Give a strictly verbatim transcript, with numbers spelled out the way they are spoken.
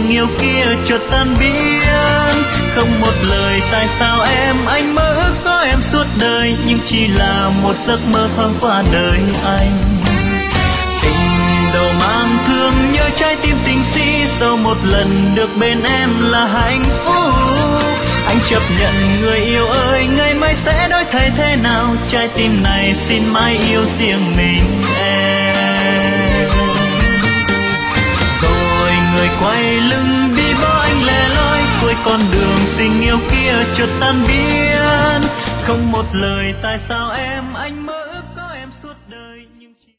tình yêu kia chợt tan biến. Không một lời tại sao em, anh mơ ước có em suốt đời, nhưng chỉ là một giấc mơ thoáng qua đời anh. Tình đầu mang thương nhớ trái tim tình si, sau một lần được bên em là hạnh phúc. Anh chấp nhận người yêu ơi, ngày mai sẽ đổi thay thế nào, trái tim này xin mãi yêu riêng mình em. Rồi người quay lưng đi bỏ anh lẻ loi, cuối con đường tình yêu kia chợt tan biến. Không một lời tại sao em, anh mơ